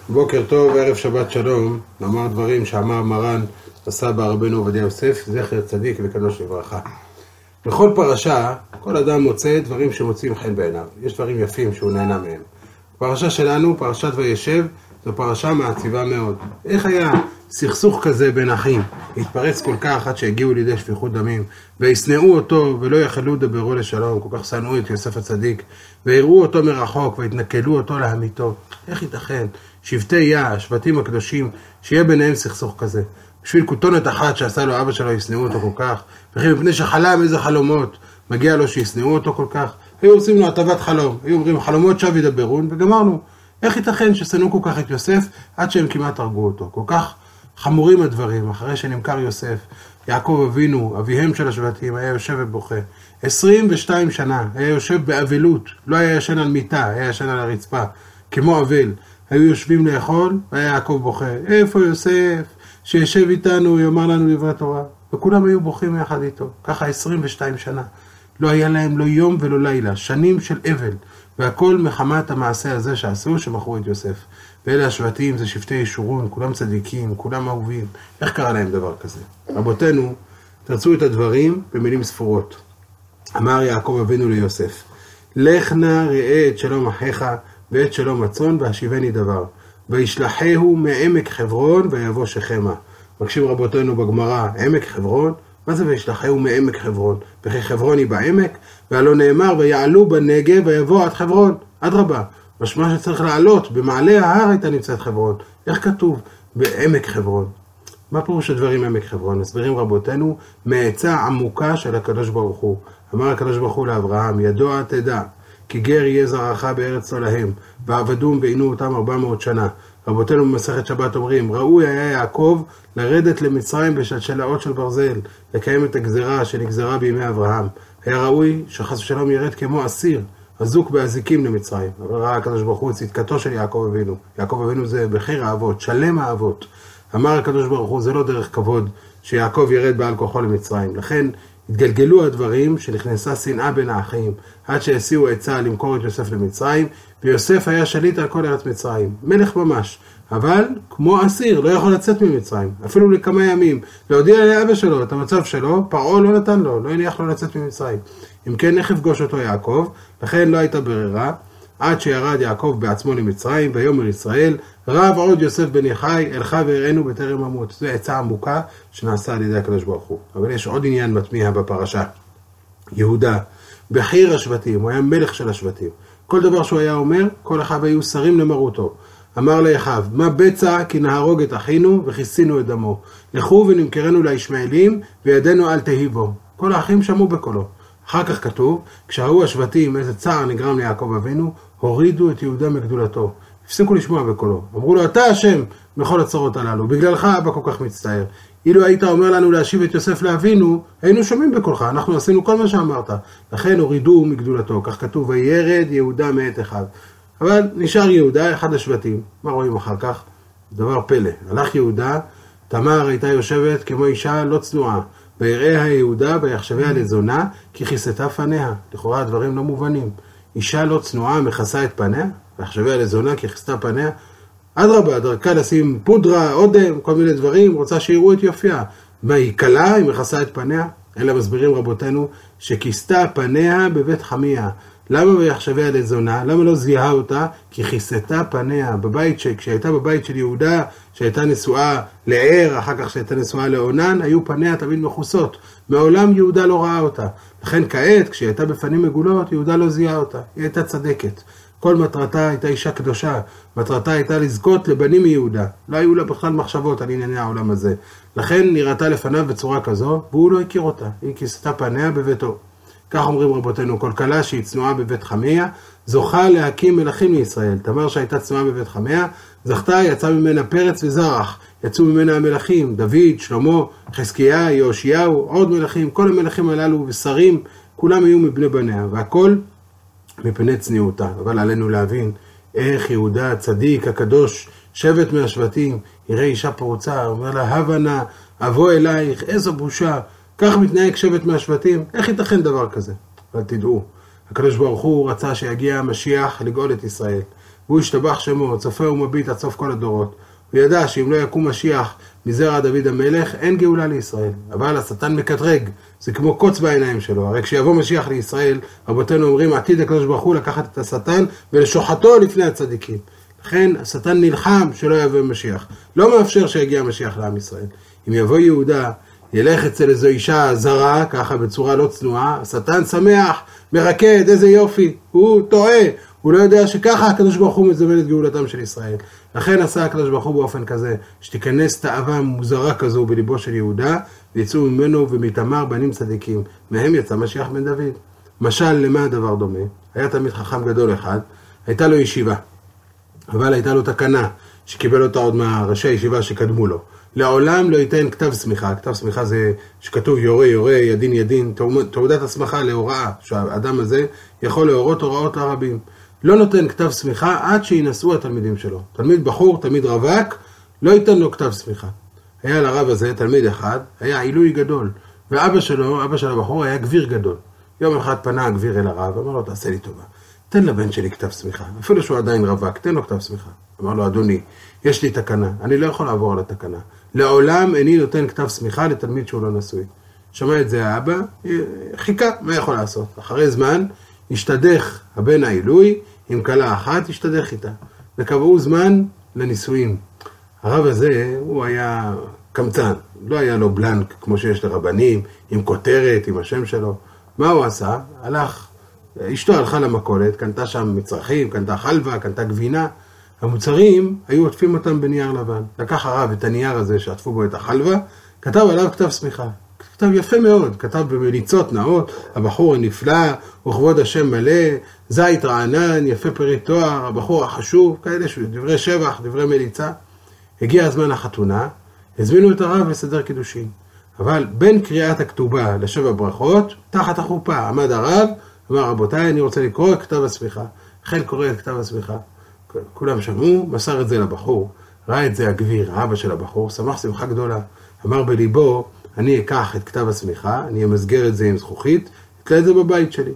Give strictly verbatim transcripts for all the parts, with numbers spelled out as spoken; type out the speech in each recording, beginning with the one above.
בוקר טוב, ערב שבת שלום. נאמר דברים שאמר מרן הסבא רבנו עובדיה יוסף, זכר צדיק וקדוש לברכה. בכל פרשה, כל אדם מוצא דברים שמוצאים חן בעיניו. יש דברים יפים שהוא נהנה מהם. הפרשה שלנו, פרשת וישב, זו פרשה מעציבה מאוד. איך היה סכסוך כזה בין אחים? התפרץ כל כך עד שהגיעו לידי שפיכות דמים, וישנאו אותו ולא יכלו דברו לשלום, כל כך שנאו את יוסף הצדיק, והראו אותו מרחוק והתנכלו אותו להמיתו. איך ייתכן? שבטי יה, השבטים הקדושים, שיהיה ביניהם סכסוך כזה. בשביל כותונת אחת שעשה לו אבא שלו, ישנאו אותו כל כך, וכי מפני שחלם איזה חלומות, מגיע לו שישנאו אותו כל כך. היו עושים לו הטבת חלום, היו אומרים חלומות שב ידברון, וגמרנו. איך ייתכן ששנאו כל כך את יוסף עד שהם כמעט הרגו אותו? כל כך חמורים הדברים. אחרי שנמכר יוסף, יעקב אבינו, אביהם של השבטים, היה יושב ובוכה. עשרים ושתיים שנה היה יושב באבלות, לא היה ישן על מיטה, היה ישן על הרצפה, כמו אבל. היו יושבים לאכול, והיה יעקב בוכה. איפה יוסף? שישב איתנו, יאמר לנו דברי תורה. וכולם היו בוכים יחד איתו. ככה עשרים ושתיים שנה. לא היה להם לא יום ולא לילה, שנים של אבל. והכל מחמת המעשה הזה שעשו, שמכרו את יוסף. ואלה השבטים, זה שבטי ישורון, כולם צדיקים, כולם אהובים. איך קרה להם דבר כזה? רבותינו, תרצו את הדברים במילים ספורות. אמר יעקב אבינו ליוסף, לך נא ראה את שלום אחיך ואת שלום הצאן והשיבני דבר. וישלחהו מעמק חברון ויבוא שכמה. מקשיב רבותינו בגמרא, עמק חברון, מה זה וישלחהו מעמק חברון? וכי חברון היא בעמק, והלא נאמר ויעלו בנגב ויבוא עד חברון. עד רבה, משמע שצריך לעלות, במעלה ההר הייתה נמצאת חברון. איך כתוב? בעמק חברון. מה פירוש הדברים עמק חברון? מסבירים רבותינו, מעצה עמוקה של הקדוש ברוך הוא. אמר הקדוש ברוך הוא לאברהם, ידוע תדע, כי גר יהיה זרעך בארץ לא להם, ועבדום ועינו אותם ארבע מאות שנה. רבותינו במסכת שבת אומרים, ראוי היה יעקב לרדת למצרים בשלשלאות של ברזל, לקיים את הגזרה שנגזרה בימי אברהם. היה ראוי שחס ושלום ירד כמו אסיר, אזוק באזיקים למצרים. אבל ראה הקדוש ברוך הוא צדקתו של יעקב אבינו. יעקב אבינו זה בחיר האבות, שלם האבות. אמר הקדוש ברוך הוא, זה לא דרך כבוד שיעקב ירד בעל כוחו למצרים. לכן התגלגלו הדברים שנכנסה שנאה בין האחים, עד שהסיעו עצה למכור את יוסף למצרים, ויוסף היה שליט על כל ארץ מצרים, מלך ממש, אבל כמו אסיר, לא יכול לצאת ממצרים, אפילו לכמה ימים, להודיע לאבא שלו את המצב שלו, פרעה לא נתן לו, לא הניח לו לצאת ממצרים. אם כן, איך יפגוש אותו יעקב? לכן לא הייתה ברירה, עד שירד יעקב בעצמו למצרים, ויאמר ישראל, רב עוד יוסף בן יחי, אלך והראינו בטרם אמות. זו עצה עמוקה שנעשה על ידי הקדוש ברוך הוא. אבל יש עוד עניין מטמיע בפרשה. יהודה, בחיר השבטים, הוא היה מלך של השבטים. כל דבר שהוא היה אומר, כל אחיו היו שרים למרותו. אמר לאחיו, מה בצע כי נהרוג את אחינו וכיסינו את דמו. לכו ונמכרנו לישמעאלים וידנו אל תהי בו. כל האחים שמעו בקולו. אחר כך כתוב, כשהראו השבטים איזה צער נגרם ליעקב אבינו, הורידו את יהודה מגדולתו. הפסיקו לשמוע בקולו. אמרו לו, אתה השם בכל הצרות הללו, בגללך אבא כל כך מצטער. אילו היית אומר לנו להשיב את יוסף לאבינו, היינו שומעים בקולך, אנחנו עשינו כל מה שאמרת. לכן הורידו מגדולתו, כך כתוב, וירד יהודה מאת אחיו. אבל נשאר יהודה, אחד השבטים. מה רואים אחר כך? דבר פלא. הלך יהודה, תמר הייתה יושבת כמו אישה לא צנועה. ויראה יהודה ויחשביה לזונה, כי כיסתה פניה. לכאורה הדברים לא מובנים. אישה לא צנועה מכסה את פניה, ויחשביה לזונה כי כיסתה פניה. אדרבה, דרכה לשים פודרה, אודם, כל מיני דברים, רוצה שיראו את יופיה. מה, היא קלה, היא מכסה את פניה? אלא מסבירים רבותינו, שכיסתה פניה בבית חמיה. למה ויחשביה לזונה? למה לא זיהה אותה? כי כיסתה פניה. בבית ש... כשהייתה בבית של יהודה, שהייתה נשואה לער, אחר כך שהייתה נשואה לעונן, היו פניה תמיד מחוסות. מעולם יהודה לא ראה אותה. לכן כעת, כשהייתה בפנים מגולות, יהודה לא זיהה אותה. היא הייתה צדקת. כל מטרתה הייתה אישה קדושה. מטרתה הייתה לזכות לבנים מיהודה. לא היו לה בכלל מחשבות על ענייני העולם הזה. לכן נראתה לפניו בצורה כזו, והוא לא הכיר אותה. היא כיסתה פניה בביתו. כך אומרים רבותינו, כל כלה שהיא צנועה בבית חמיה, זוכה להקים מלכים לישראל. תמר שהייתה צנועה בבית חמיה, זכתה, יצא ממנה פרץ וזרח. יצאו ממנה המלכים, דוד, שלמה, חזקיה, יהושיהו, עוד מלכים. כל המלכים הללו ושרים, כולם היו מבני בניה, והכל מפני צניעותה. אבל עלינו להבין איך יהודה הצדיק, הקדוש, שבט מהשבטים, יראה אישה פרוצה, אומר לה, הבנה, אבוא אלייך, איזו בושה. כך מתנהג שבט מהשבטים, איך ייתכן דבר כזה? אבל תדעו, הקדוש ברוך הוא רצה שיגיע המשיח לגאול את ישראל. והוא השתבח שמו, צופה ומביט עד סוף כל הדורות. הוא ידע שאם לא יקום משיח מזרע דוד המלך, אין גאולה לישראל. אבל השטן מקטרג, זה כמו קוץ בעיניים שלו. הרי כשיבוא משיח לישראל, רבותינו אומרים, עתיד הקדוש ברוך הוא לקחת את השטן ולשוחטו לפני הצדיקים. לכן השטן נלחם שלא יבוא משיח. לא מאפשר שיגיע משיח לעם ישראל. אם יבוא יהודה, ילך אצל איזו אישה זרה, ככה בצורה לא צנועה, השטן שמח, מרקד, איזה יופי, הוא טועה. הוא לא יודע שככה הקדוש ברוך הוא מזמן את גאולתם של ישראל. לכן עשה הקדוש ברוך הוא באופן כזה, שתיכנס תאווה מוזרה כזו בליבו של יהודה, ויצאו ממנו ומתמר בנים צדיקים. מהם יצא משיח בן דוד. משל למה הדבר דומה? היה תמיד חכם גדול אחד, הייתה לו ישיבה, אבל הייתה לו תקנה, שקיבל אותה עוד מהראשי הישיבה שקדמו לו. לעולם לא ייתן כתב סמיכה. כתב סמיכה זה שכתוב יורה יורה, ידין ידין, תעודת הסמכה להוראה, שהאדם הזה יכול להורות הוראות לרבים. לא נותן כתב סמיכה עד שינסו התלמידים שלו. תלמיד בחור, תלמיד רווק, לא ייתן לו כתב סמיכה. היה לרב הזה תלמיד אחד, היה עילוי גדול, ואבא שלו, אבא של הבחור היה גביר גדול. יום אחד פנה הגביר אל הרב, אמר לו, תעשה לי טובה, תן לבן שלי כתב סמיכה, אפילו שהוא עדיין רווק, תן לו כתב סמיכה. אמר לו, אדוני, יש לי תקנה, אני לא יכול לעבור על התקנה. לעולם איני נותן כתב סמיכה לתלמיד שהוא לא נשוי. שמע את זה האבא, חיכה, מה יכול לעשות? אחרי זמן, השתדך הבן העילוי, עם קלה אחת, השתדך איתה. וקבעו זמן לנישואים. הרב הזה, הוא היה קמצן, לא היה לו בלנק כמו שיש לרבנים, עם כותרת, עם השם שלו. מה הוא עשה? הלך, אשתו הלכה למכולת, קנתה שם מצרכים, קנתה חלבה, קנתה גבינה. המוצרים היו עוטפים אותם בנייר לבן. לקח הרב את הנייר הזה שעטפו בו את החלבה, כתב עליו כתב סמיכה. כתב יפה מאוד, כתב במליצות נאות, הבחור הנפלא, וכבוד השם מלא, זית רענן, יפה פרי תואר, הבחור החשוב, כאלה דברי שבח, דברי מליצה. הגיע הזמן החתונה, הזמינו את הרב לסדר קידושין. אבל בין קריאת הכתובה לשבע ברכות, תחת החופה, עמד הרב, אמר, רבותיי, אני רוצה לקרוא את כתב הסמיכה. החל קורא את כתב הסמיכה. כולם שמעו, מסר את זה לבחור, ראה את זה הגביר, האבא של הבחור, שמח שמחה גדולה. אמר בליבו, אני אקח את כתב הסמיכה, אני אמסגר את זה עם זכוכית, אתלה את זה בבית שלי.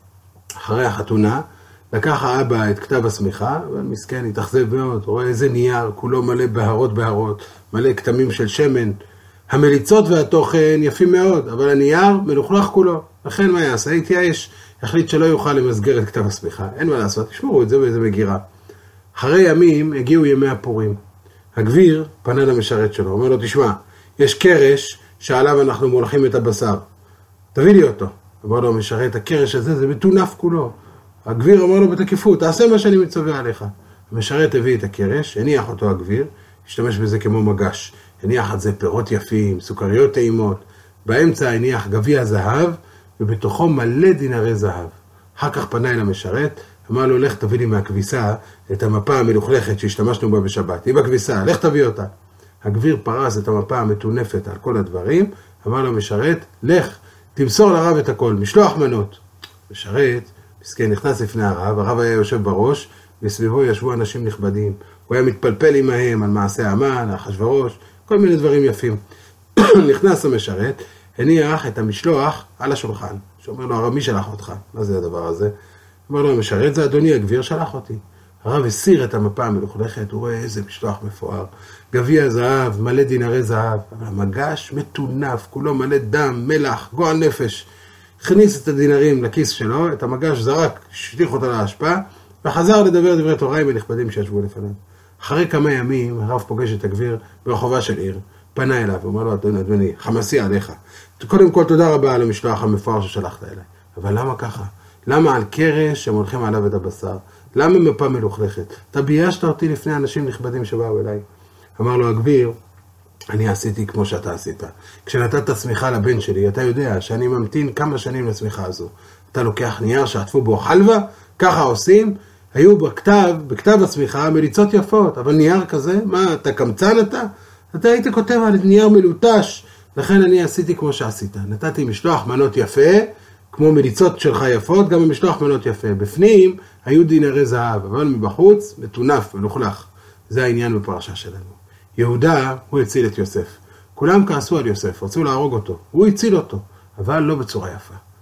אחרי החתונה, לקח האבא את כתב הסמיכה, אבל מסכן, התאכזב מאוד, רואה איזה נייר, כולו מלא בהרות בהרות, מלא כתמים של שמן. המליצות והתוכן יפים מאוד, אבל הנייר מלוכלך כולו. לכן מה יעשה? התייאש, החליט שלא יוכל למסגר את כתב הסמיכה. אין מה לעשות, תשמעו את זה באיזה מגירה. אחרי ימים הגיעו ימי הפורים. הגביר פנה למשרת שלו, אומר לו, תשמע, יש קרש שעליו אנחנו מולכים את הבשר. תביא לי אותו. אמר לו, משרת, הקרש הזה זה מטונף כולו. הגביר אמר לו בתקיפות, תעשה מה שאני מצווה עליך. המשרת הביא את הקרש, הניח אותו הגביר, השתמש בזה כמו מגש. הניח את זה פירות יפים, סוכריות טעימות. באמצע הניח גביע זהב, ובתוכו מלא דינרי זהב. אחר כך פנה אל המשרת, אמר לו, לך תביא לי מהכביסה את המפה המלוכלכת שהשתמשנו בה בשבת. היא בכביסה, לך תביא אותה. הגביר פרס את המפה המטונפת על כל הדברים, אמר לו משרת, לך, תמסור לרב את הכל, משלוח מנות. משרת, מסכן, נכנס לפני הרב, הרב היה יושב בראש, וסביבו ישבו אנשים נכבדים. הוא היה מתפלפל עמהם על מעשה המן, אחשוורוש, כל מיני דברים יפים. נכנס המשרת, הניח את המשלוח על השולחן. שאומר לו, הרב, מי שלח אותך? מה זה הדבר הזה? אמר לו, המשרת, זה אדוני, הגביר שלח אותי. הרב הסיר את המפה המלוכלכת, הוא רואה איזה משלוח מפואר. גביע זהב, מלא דינרי זהב, אבל המגש מטונף, כולו מלא דם, מלח, גועל נפש. הכניס את הדינרים לכיס שלו, את המגש זרק, שליך אותה להשפעה, וחזר לדבר דברי תורה עם הנכבדים שישבו לפניו. אחרי כמה ימים, הרב פוגש את הגביר ברחובה של עיר, פנה אליו, ואומר לו, אדוני, אדוני, חמסי עליך. קודם כל, תודה רבה על המשלוח המפואר ששלחת אליי. אבל למה ככה? למה על קרש הם הולכים עליו את הבשר? למה מפה מלוכלכת? אתה ביישת אותי לפני אנשים נכבדים שבאו אליי. אמר לו הגביר, אני עשיתי כמו שאתה עשית. כשנתת סמיכה לבן שלי, אתה יודע שאני ממתין כמה שנים לסמיכה הזו. אתה לוקח נייר שעטפו בו חלבה, ככה עושים, היו בכתב, בכתב הסמיכה מליצות יפות, אבל נייר כזה, מה, אתה קמצן אתה? אתה היית כותב על נייר מלוטש, לכן אני עשיתי כמו שעשית. נתתי משלוח מנות יפה, כמו מליצות שלך יפות, גם המשלוח מנות יפה. בפנים היו דינרי זהב, אבל מבחוץ מטונף, מלוכלך. זה העניין בפרשה שלנו. יהודה, הוא הציל את יוסף. כולם כעסו על יוסף, רצו להרוג אותו. הוא הציל אותו, אבל לא בצורה יפה.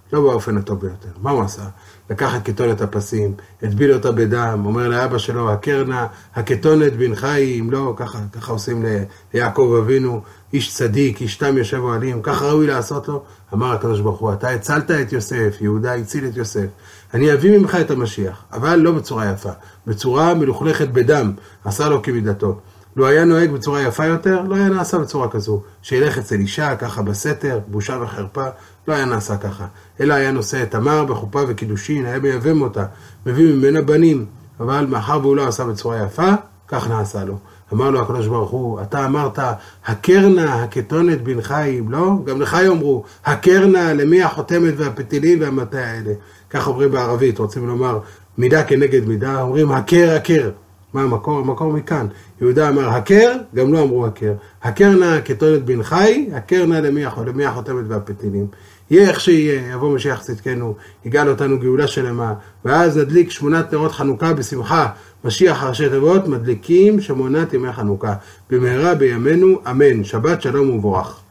לא באופן הטוב ביותר. מה הוא עשה? לקח את כתונת הפסים, הטביל אותה בדם, אומר לאבא שלו, הקרנה, הכתונת בנך היא, אם לא, ככה, ככה עושים ליעקב אבינו, איש צדיק, איש תם יושב אוהלים, ככה ראוי לעשות לו. אמר הקדוש ברוך הוא, אתה הצלת את יוסף, יהודה הציל את יוסף, אני אביא ממך את המשיח, אבל לא בצורה יפה, בצורה מלוכלכת בדם, עשה לו כמידתו. לו היה נוהג בצורה יפה יותר, לא היה נעשה בצורה כזו, שילך אצל אישה ככה בסתר, בושה וחרפה, לא היה נעשה ככה, אלא היה נושא את תמר בחופה וקידושין, היה מייבם אותה, מביא ממנה בנים, אבל מאחר והוא לא עשה בצורה יפה, כך נעשה לו. אמר לו הקדוש ברוך הוא, אתה אמרת, הקרנה, הכתונת בנך היא, לא? גם לך יאמרו, הקרנה, למי החותמת והפתילים והמטה האלה. כך אומרים בערבית, רוצים לומר מידה כנגד מידה, אומרים הקר, הקר. מה המקור? המקור מכאן. יהודה אמר הקר, גם לא אמרו הקר. הקרנה, הכתונת בנך היא, הקרנה, למי, למי החותמת והפתילים. יהיה איך שיהיה, יבוא משיח צדקנו, יגאל אותנו גאולה שלמה, ואז נדליק שמונת נרות חנוכה בשמחה, משיח ראשי תיבות, מדליקים שמונת ימי חנוכה, במהרה בימינו, אמן. שבת שלום וברך.